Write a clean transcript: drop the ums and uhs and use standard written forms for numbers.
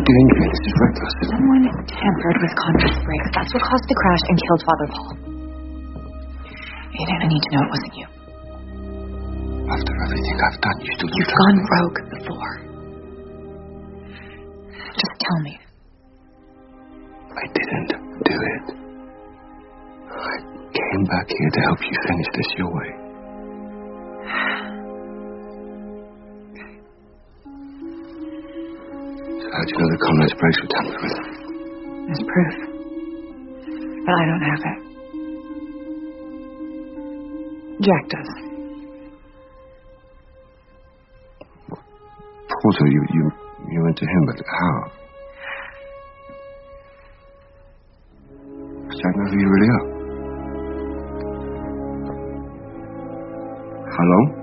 doing here? This is reckless. Someone tampered with contact brakes. That's what caused the crash and killed Father Paul. Aiden, I need to know it wasn't you. After everything I've done, you still don't You've gone rogue before. Just tell me. I didn't do it. I came back here to help you finish this your way. So how'd you know the comrade's brakes were tampered with? There's proof. But I don't have it. Jack does. Also, you went to him, but how? Jack know who you really are. How long?